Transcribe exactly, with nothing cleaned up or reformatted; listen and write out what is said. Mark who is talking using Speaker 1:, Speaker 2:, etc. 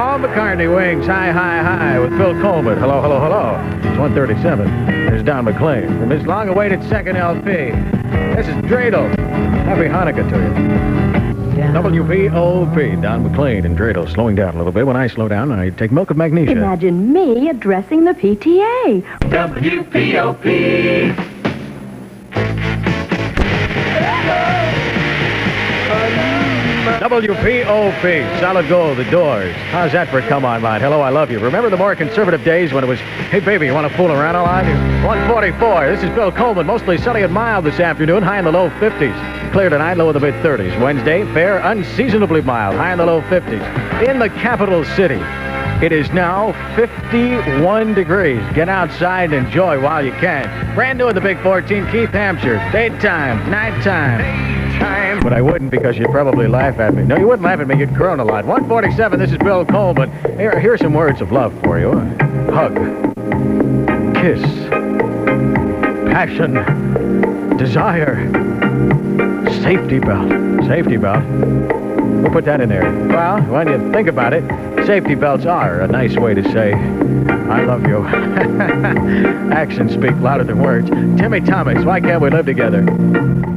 Speaker 1: Paul McCartney, Wings, High, High, High, with Phil Coleman. Hello, hello, hello. It's one thirty-seven. There's Don McLean from his long-awaited second L P. This is Dreidel. Happy Hanukkah to you. W P O P, Don McLean and Dreidel, slowing down a little bit. When I slow down, I take milk of magnesia.
Speaker 2: Imagine me addressing the P T A.
Speaker 3: W P O P.
Speaker 1: W P O P, Solid Gold, The Doors. How's that for Come On Line? Hello, I love you. Remember the more conservative days when it was, hey, baby, you want to fool around a lot? one forty-four. This is Bill Coleman. Mostly sunny and mild this afternoon. High in the low fifties. Clear tonight, low in the mid-thirties. Wednesday, fair, unseasonably mild. High in the low fifties. In the capital city, it is now fifty-one degrees. Get outside and enjoy while you can. Brand new in the Big fourteen, Keith, Hampshire. Daytime, nighttime. But I wouldn't, because you'd probably laugh at me. No, you wouldn't laugh at me. You'd groan a lot. one forty-seven, this is Bill Coleman. Here, here's some words of love for you. Hug. Kiss. Passion. Desire. Safety belt. Safety belt. We'll put that in there. Well, when you think about it, safety belts are a nice way to say, I love you. Actions speak louder than words. Timmy Thomas, why can't we live together?